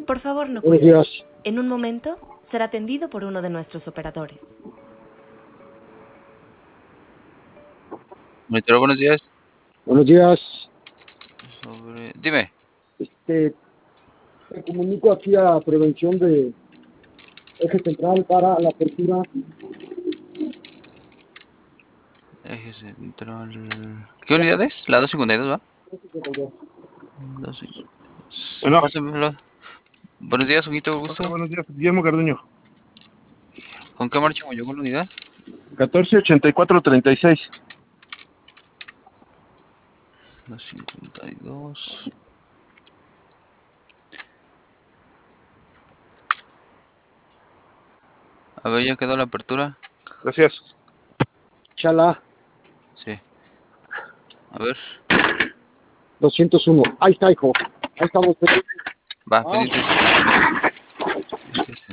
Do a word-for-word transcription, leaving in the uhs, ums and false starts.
Por favor, no Buenos cuelgue. días. En un momento será atendido por uno de nuestros operadores. Monitor, buenos días. Buenos días. Sobre... Dime. Este, me comunico aquí a prevención de eje central para la apertura. Eje central. ¿Qué unidad es? La doscientos cincuenta y dos, ¿va? doscientos cincuenta y dos. Bueno. Pásamelo. Buenos días, Huguito, gusto. Hola, buenos días, Guillermo Garduño. ¿Con qué marcha me llegó la unidad? catorce ochenta y cuatro treinta y seis. doscientos cincuenta y dos. A ver, ya quedó la apertura. Gracias. Chala, Sí. A ver. doscientos uno. Ahí está, hijo. Ahí estamos. Va, Ah. pendientes.